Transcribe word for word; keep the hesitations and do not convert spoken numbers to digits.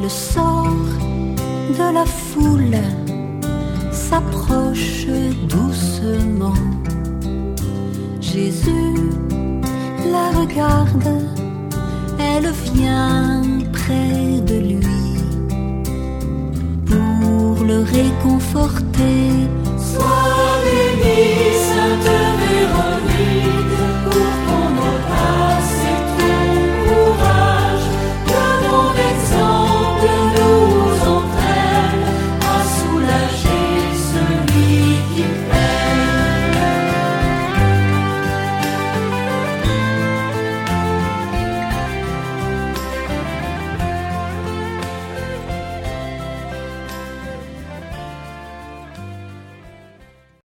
Elle sort de la foule, s'approche doucement. Jésus la regarde, elle vient près de lui pour le réconforter. Sois